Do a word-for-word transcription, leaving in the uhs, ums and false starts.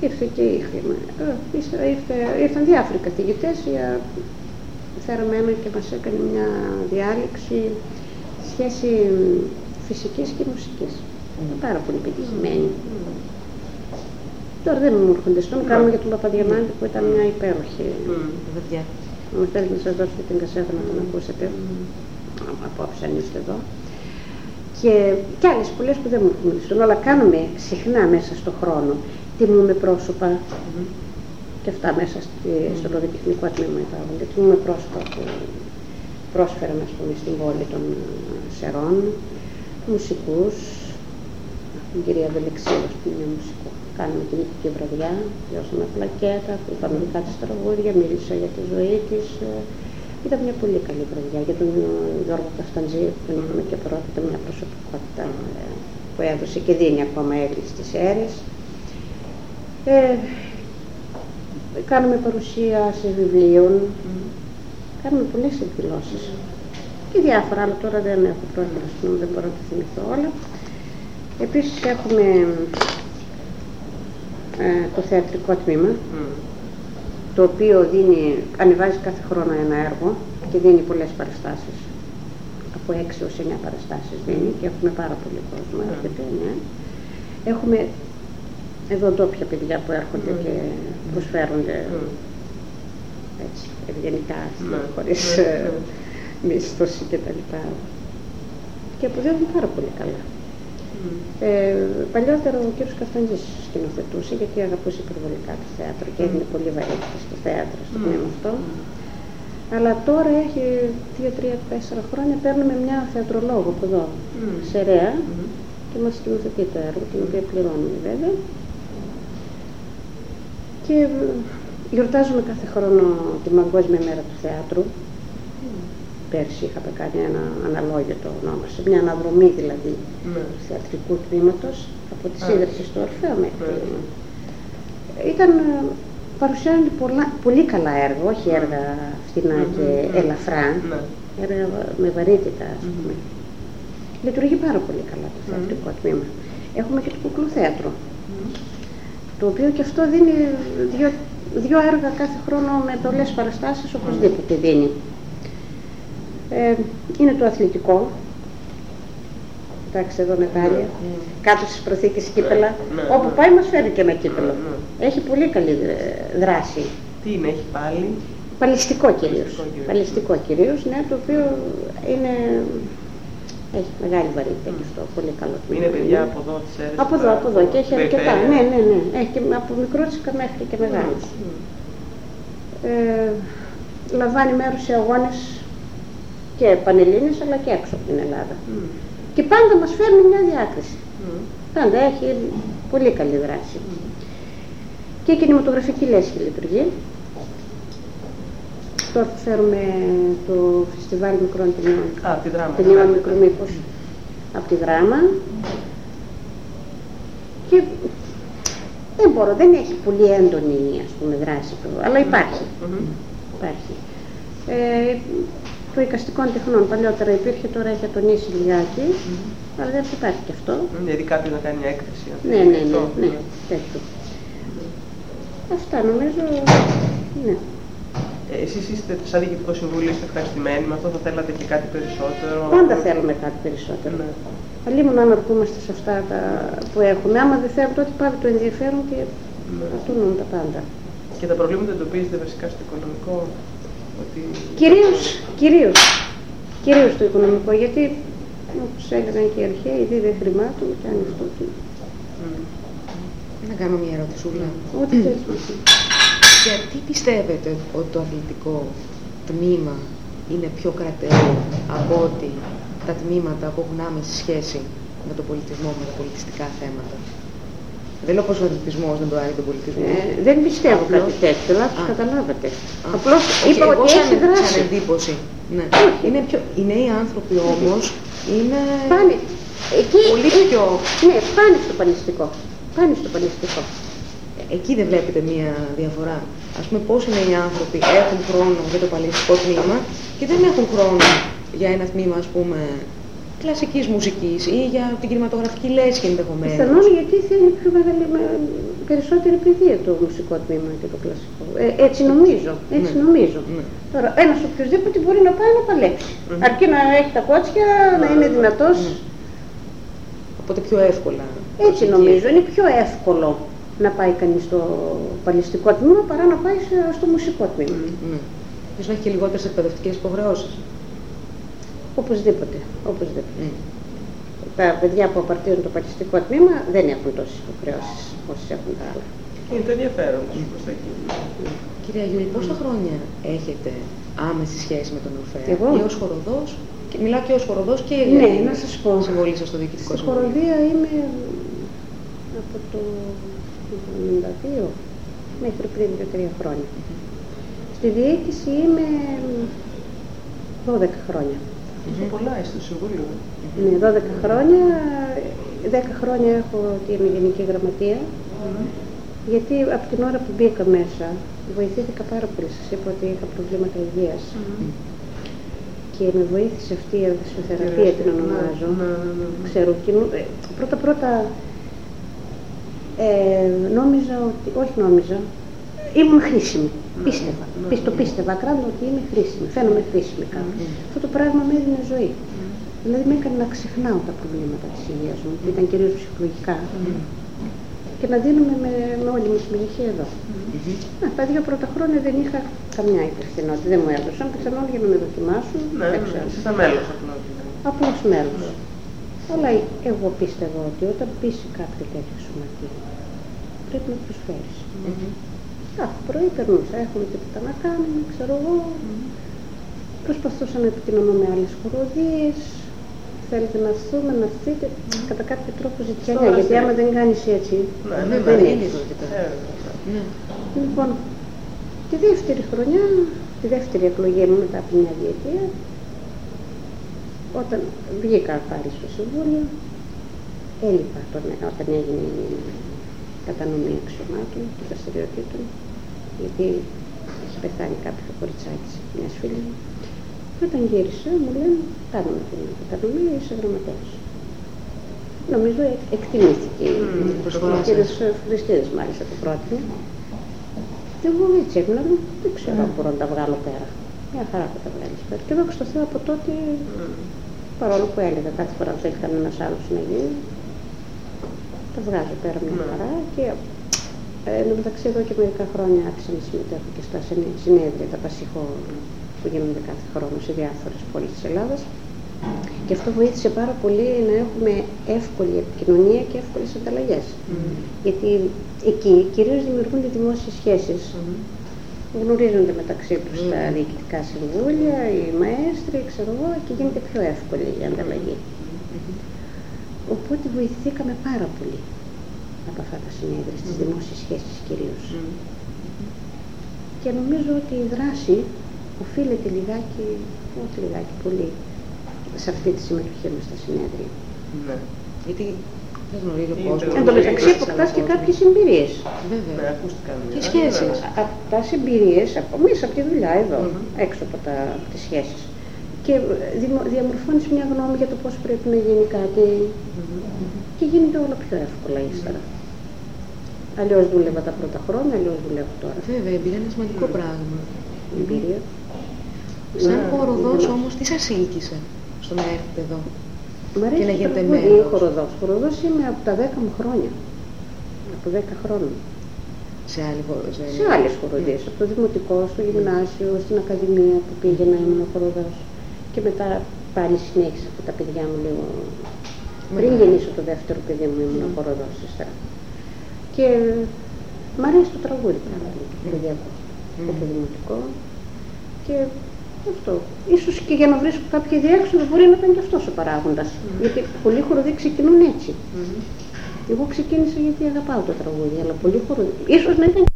ήρθε και η χρήμα. Ήρθαν διάφοροι καθηγητές, φέραμε ένα και μας έκανε μια διάλεξη σχέση φυσικής και μουσικής. Mm. Πάρα πολύ πετυχημένη. Mm. Τώρα δεν μου έρχονται στον, mm. κάνουμε για τον Παπαδιαμάντη που ήταν μια υπέροχη. Mm. Αν θέλετε να σας δώσω την κασέτα να τον ακούσετε, mm. απόψε αν είστε εδώ. Και, και άλλες πολλές που δεν μου έρχονται στον, αλλά κάνουμε συχνά μέσα στον χρόνο. Τιμούμε πρόσωπα, mm. και αυτά μέσα στη, mm. στο λογοτεχνικό τμήμα υπάρχουν. Τιμούμε πρόσωπα που πρόσφεραν, ας πούμε, στην πόλη των Σερών, μουσικούς, την κυρία Βελεξίδος που είναι μουσικό. Κάναμε την νυχτική βραδιά, διώσαμε πλακέτα, είπαμε δικά της τραγούδια, μίλησα για τη ζωή της. Ήταν μια πολύ καλή βραδιά για τον Γιώργο Κασταντζή, που τον είχαμε και πρώτα, ήταν μια προσωπικότητα που έδωσε και δίνει ακόμα έργη στις αίρες. Ε, κάνουμε παρουσίαση βιβλίων, mm. κάνουμε πολλές εκδηλώσεις και διάφορα, αλλά τώρα δεν έχω πρόκειται, δεν μπορώ να τα θυμηθώ όλα. Επίσης έχουμε ε, το θεατρικό τμήμα, mm. το οποίο δίνει, ανεβάζει κάθε χρόνο ένα έργο και δίνει πολλές παραστάσεις. Από έξι έως εννιά παραστάσεις δίνει και έχουμε πάρα πολύ κόσμο. Mm. Έρχεται, ναι. Έχουμε εδώ ντόπια παιδιά που έρχονται mm. και προσφέρονται mm. έτσι, ευγενικά, mm. χωρίς mm. μίσθωση και τα λοιπά. Και αποδίδουν πάρα πολύ καλά. Mm. Ε, παλιότερα ο κύριος Καφταντζής σκηνοθετούσε, γιατί αγαπούσε υπερβολικά το θέατρο και έδινε mm. πολύ βαρύτητα στο θέατρο, στο πνεύμα mm. αυτό. Mm. Αλλά τώρα έχει δύο, τρία, τέσσερα χρόνια παίρνουμε μια θεατρολόγο από εδώ, mm. σε Ρέα, mm. και μας σκηνοθετεί το έργο, την οποία πληρώνουμε βέβαια. Και γιορτάζουμε κάθε χρόνο την Παγκόσμια Μέρα του Θεάτρου. Mm. Πέρσι είχαμε κάνει ένα αναλόγητο ονόμασε, μια αναδρομή δηλαδή mm. του θεατρικού τμήματος από τη ίδρυση mm. στο Ορφέο μέχρι. Mm. Ήταν, παρουσιάζονται πολλά, πολύ καλά έργα, όχι έργα φθηνά mm. και mm. ελαφρά, mm. έργα με βαρύτητα, ας πούμε. Mm. Λειτουργεί πάρα πολύ καλά το θεατρικό mm. τμήμα. Έχουμε και το κουκλοθέατρο, mm. το οποίο και αυτό δίνει δύο, δύο έργα κάθε χρόνο με πολλές παραστάσεις, οπωσδήποτε δίνει. Ε, είναι το αθλητικό, εντάξει εδώ Νετάλια, mm. κάτω στις προθήκες κύπελα, mm. όπου πάει μας φέρει και ένα κύπελο. Mm. Έχει πολύ καλή δράση. Τι είναι, έχει πάλι? Παλιστικό κυρίως, παλιστικό κυρίως, ναι, το οποίο είναι, έχει μεγάλη βαρύτητα και αυτό, πολύ καλό. Είναι παιδιά από εδώ τις αίρες? Από εδώ, από εδώ και έχει αρκετά, ναι, ναι, ναι, έχει και από μικρότσικα μέχρι και μεγάλους. Mm. Ε, λαμβάνει μέρος σε αγώνες και πανελλήνιες αλλά και έξω από την Ελλάδα. Mm. Και πάντα μας φέρνει μια διάκριση. Mm. Πάντα έχει πολύ καλή δράση. Mm. Και η κινηματογραφική λέσχη λειτουργεί. Τώρα θα φέρουμε το φεστιβάλ μικρών ταινιών. Α, τη δράμα. Ταινιών μικρομήπως από τη δράμα. Και δεν μπορώ, δεν έχει πολύ έντονη, ας πούμε, δράση, αλλά υπάρχει. Mm-hmm. υπάρχει. Ε, το εικαστικών τεχνών παλιότερα υπήρχε, τώρα έχει ατονίσει λιγάκι, mm-hmm. αλλά δεν υπάρχει και αυτό. Δηλαδή κάποιος να κάνει μια έκθεση. Ναι, ναι, ναι, ναι, ναι, τέτοιο. Mm-hmm. Αυτά νομίζω, ναι. Ε, εσείς είστε σαν διοικητικό συμβούλιο, είστε ευχαριστημένοι με αυτό, θα θέλατε και κάτι περισσότερο? Πάντα θέλουμε κάτι περισσότερο. Ναι. Αλλήμον αν αρκούμαστε σε αυτά τα που έχουμε, άμα δεν θέλουμε τότε πάβει το ενδιαφέρον και ναι. ατούνουν τα πάντα. Και τα προβλήματα εντοπίζετε βασικά στο οικονομικό? Ότι... Κυρίως, κυρίως, κυρίως το οικονομικό, γιατί όπως έλεγαν και οι αρχαίοι, δίδε χρημάτων και αν αυτό και... Mm. Να κάνω μια ερωτησούλα. Ό,τι θέλεις. Γιατί πιστεύετε ότι το αθλητικό τμήμα είναι πιο κρατέο από ότι τα τμήματα που έχουν άμεση σχέση με τον πολιτισμό, με τα πολιτιστικά θέματα? Δεν λέω πως ο αθλητισμός δεν το άρει τον πολιτισμό. Ε, δεν πιστεύω απλώς... κάτι τέτοιο, λάθος καταλάβατε. Α. Απλώς okay, είπα ότι έχει σαν, δράση. Σαν εντύπωση. Ναι. Είναι πιο... Οι νέοι άνθρωποι όμως είναι πάνε. Εκεί... πολύ πιο... Ναι, πάνε στο πανιστικό. Πάνε στο πανιστικό. Εκεί δεν βλέπετε μία διαφορά? Ας πούμε πόσοι νέοι άνθρωποι έχουν χρόνο για το παλαιστικό τμήμα και δεν έχουν χρόνο για ένα τμήμα, ας πούμε, κλασικής μουσικής ή για την κινηματογραφική λέσχη ενδεχομένως. Πιθανόν γιατί θέλει πιο μεγάλη, περισσότερη παιδεία το μουσικό τμήμα και το κλασικό. Ε, έτσι νομίζω, έτσι Ναι. νομίζω. Ναι. Τώρα, ένας οποιοδήποτε μπορεί να πάει να παλέψει. Μμμ. Αρκεί να έχει τα κότσια, να είναι δυνατός. Ναι. Οπότε πιο εύκολα. Έτσι νομίζω, είναι πιο εύκολο να πάει κανείς στο παλαιστικό τμήμα παρά να πάει σε- στο μουσικό τμήμα. Ναι. Ίσως να έχει και λιγότερες εκπαιδευτικές υποχρεώσεις. Οπωσδήποτε, οπωσδήποτε. Ναι. Τα παιδιά που απαρτίζουν το παλαιστικό τμήμα δεν έχουν τόσες υποχρεώσεις όσες έχουν τα άλλα. Είναι το ενδιαφέρον τους προς τα εκεί. Κυρία Γιούλη, πόσα χρόνια έχετε άμεση σχέση με τον Ορφέα? Εγώ? Και ως χοροδός, και μιλάω και ως χοροδός και Ναι, να σας πω. συμβολή σας στο Διοικητικό Στη Συμβούλιο. χοροδία είμαι από το εβδομήντα δύο μέχρι πριν δύο τρία χρόνια. Στη διοίκηση είμαι δώδεκα χρόνια. Τόσο πολλά είσαι στο Συμβούλιο. Ναι, δώδεκα χρόνια, δέκα χρόνια έχω την Γενική Γραμματεία, γιατί από την ώρα που μπήκα μέσα βοηθήθηκα πάρα πολύ. Σας είπα ότι είχα προβλήματα υγείας και με βοήθησε αυτή η αρδεσιοθεραπεία, την ονομάζω. Ναι, ναι, ναι, ναι. Ξέρω, κινού- ε, πρώτα πρώτα ε, νόμιζα ότι, όχι νόμιζα, ήμουν χρήσιμη. Πίστευα. ναι, Πι- Το ναι. πίστευα ακράδαντα ότι είμαι χρήσιμη. Φαίνομαι χρήσιμη κάπου. Αυτό το πράγμα με έδινε ζωή. Δηλαδή με έκανε να ξεχνάω τα προβλήματα της υγείας μου, που ήταν κυρίως ψυχολογικά, και να δίνουμε με, με όλη μου την ηλικία εδώ. Να, τα δύο πρώτα χρόνια δεν είχα καμιά υπευθυνότητα, δεν μου έδωσαν, πιθανόν για να με δοκιμάσουν, Ναι, δεν ναι, ξέρω. είσαι μέλος απλά. Απλώς μέλος. Αλλά εγώ πίστευα ότι όταν μπει σε κάποιο τέτοιο σωματείο, πρέπει να προσφέρεις. Κάθε πρωί περνούσα, έχουμε τίποτα να κάνουμε, ξέρω εγώ. Προσπαθούσα να επικοινωνώ με άλλες χοροδίες. Θέλετε να έρθουμε, να έρθετε, κατά κάποιο τρόπο ζητιανιά, Τώρα γιατί ναι. άμα δεν κάνεις έτσι, Ναι, Ναι, ναι, δεν ναι. είναι ιδιότητα. Ε, Ναι. Λοιπόν, τη δεύτερη χρονιά, τη δεύτερη εκλογή μου μετά από μια διετία, όταν βγήκα πάλι στο Συμβούλιο, έλειπα τον, όταν έγινε η κατανομή αξιωμάτων και δραστηριοτήτων, γιατί είχε πεθάνει κάποιο κοριτσάκι μιας φίλης μου. Και όταν γύρισα, μου λένε, κάνουμε την κατανομή, είσαι γραμματέας. Νομίζω ε, εκτιμήθηκε η Μμμ, προσφορά. Ο κύριος Χριστίδης μάλιστα το πρότεινε. Και εγώ έτσι έμεινα, δεν ξέρω αν μπορώ να τα βγάλω πέρα. Μια χαρά που τα βγάλεις πέρα. Και δόξα τω Θεώ από τότε, παρόλο που έλεγα κάθε φορά που θέλει κανένας άλλος να γίνει, τα βγάζω πέρα μια Ναι. χαρά. Και ε, εν τω μεταξύ εδώ και μερικά χρόνια άρχισα να συμμετέχω και στα συνέ- συνέδρια, τα πασιχώ που γίνονται κάθε χρόνο σε διάφορες πόλεις της Ελλάδας. Και αυτό βοήθησε πάρα πολύ να έχουμε εύκολη επικοινωνία και εύκολες ανταλλαγές. Γιατί εκεί κυρίως δημιουργούνται δημόσιες σχέσεις. Γνωρίζονται μεταξύ τους τα διοικητικά συμβούλια, οι μαέστροι, ξέρω εγώ, και γίνεται πιο εύκολη η ανταλλαγή. Οπότε βοηθηθήκαμε πάρα πολύ από αυτά τα συνέδρια, στις δημόσιες σχέσεις κυρίως. Και νομίζω ότι η δράση οφείλεται λιγάκι, όχι λιγάκι, πολύ, σε αυτή τη συμμετοχή μας στα συνέδρια. Ναι. Γιατί δεν γνωρίζει ο Είναι κόσμος. το- Εν τω μεταξύ αποκτάς και κάποιες εμπειρίες. Ναι, Βέβαια. ακούστηκαν. Και Ε, σχέσεις. βέβαια. Αποκτάς εμπειρίες από, μέσα από τη δουλειά εδώ, Μμμ. έξω από, τα, από τις σχέσεις. Και δημο- διαμορφώνεις μια γνώμη για το πώς πρέπει να γίνει κάτι και γίνεται όλο πιο εύκολα ύστερα. Αλλιώς δούλευα τα πρώτα χρόνια, αλλιώς δουλεύω τώρα. Βέβαια, η εμπειρία είναι σημαντικό πράγμα. Η εμπειρία. Σαν Ναι, χοροδός ναι. όμως, τι σας ήλκησε στο να έρθετε εδώ? Μ' αρέσει Και να το γίνετε τραγούδι, μέλος. χοροδός. Χοροδός είμαι από τα δέκα μου χρόνια. Από δέκα χρόνια. Σε άλλη χώρα. Σε άλλες χοροδίες, από το δημοτικό, στο γυμνάσιο, στην ακαδημία που πήγαινα ήμουν χοροδός. Και μετά πάλι συνέχισα από τα παιδιά μου λίγο. Πριν Μετά. γεννήσω το δεύτερο παιδί μου ήμουν χοροδός ύστερα. Και μ' αρέσει το τραγούδι πάρα πολύ, το παιδιακό, Μμμ. το δημοτικό. Και αυτό. Ίσως και για να βρίσκω κάποια διέξοδο μπορεί να ήταν και αυτός ο παράγοντας. Γιατί πολλοί χοροδοί ξεκινούν έτσι. Εγώ ξεκίνησα γιατί αγαπάω το τραγούδι, αλλά πολλοί χοροδοί. Ίσως να ήταν